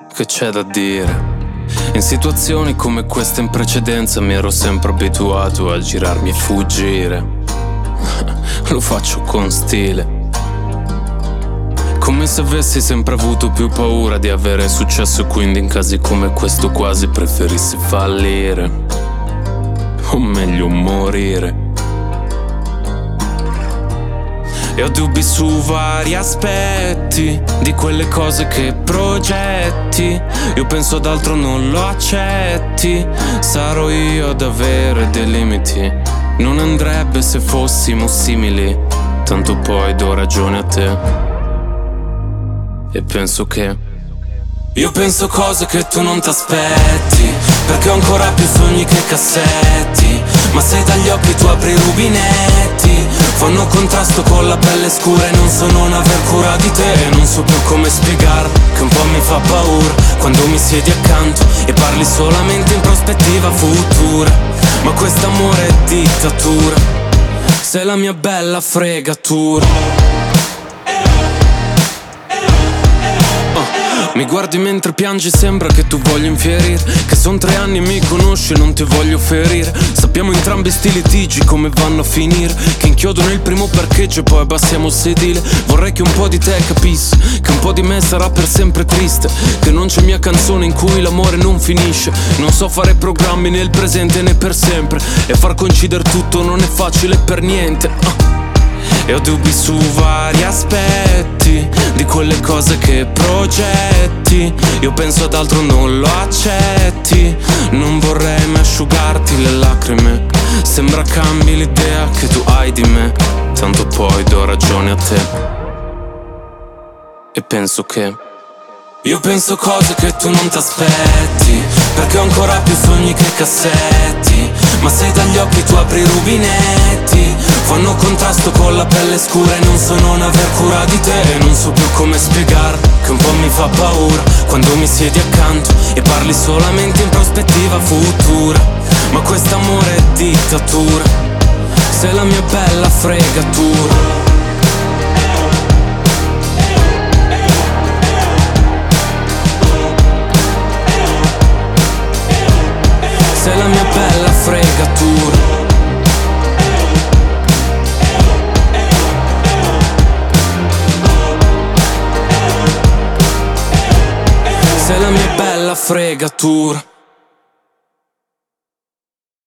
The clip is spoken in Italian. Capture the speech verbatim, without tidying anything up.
che c'è da dire? In situazioni come queste in precedenza mi ero sempre abituato a girarmi e fuggire. Lo faccio con stile, come se avessi sempre avuto più paura di avere successo e quindi in casi come questo quasi preferissi fallire, o meglio morire. E ho dubbi su vari aspetti di quelle cose che progetti. Io penso ad altro, non lo accetti. Sarò io ad avere dei limiti. Non andrebbe se fossimo simili. Tanto poi do ragione a te. E penso che Io penso cose che tu non t'aspetti, perché ho ancora più sogni che cassetti. Ma se dagli occhi tu apri i rubinetti, fanno contrasto con la pelle scura e non so non aver cura di te. E non so più come spiegar che un po' mi fa paura quando mi siedi accanto e parli solamente in prospettiva futura. Ma quest'amore è dittatura, sei la mia bella fregatura. Mi guardi mentre piangi, sembra che tu voglia infierire, che son tre anni e mi conosci e non ti voglio ferire. Sappiamo entrambi sti litigi come vanno a finire, che inchiodono il primo parcheggio e poi abbassiamo il sedile. Vorrei che un po' di te capisse che un po' di me sarà per sempre triste, che non c'è mia canzone in cui l'amore non finisce. Non so fare programmi nel presente né per sempre, e far coincidere tutto non è facile per niente. uh. E ho dubbi su vari aspetti di quelle cose che progetti. Io penso ad altro, non lo accetti. Non vorrei mai asciugarti le lacrime. Sembra cambi l'idea che tu hai di me. Tanto poi do ragione a te. E penso che Io penso cose che tu non t'aspetti, perché ho ancora più sogni che cassetti. Ma se dagli occhi tu apri i rubinetti, fanno contrasto con la pelle scura e non so non aver cura di te. E non so più come spiegar che un po' mi fa paura quando mi siedi accanto e parli solamente in prospettiva futura. Ma quest'amore è dittatura, sei la mia bella fregatura. Sei la mia bella fregatura. Sei la mia bella fregatura.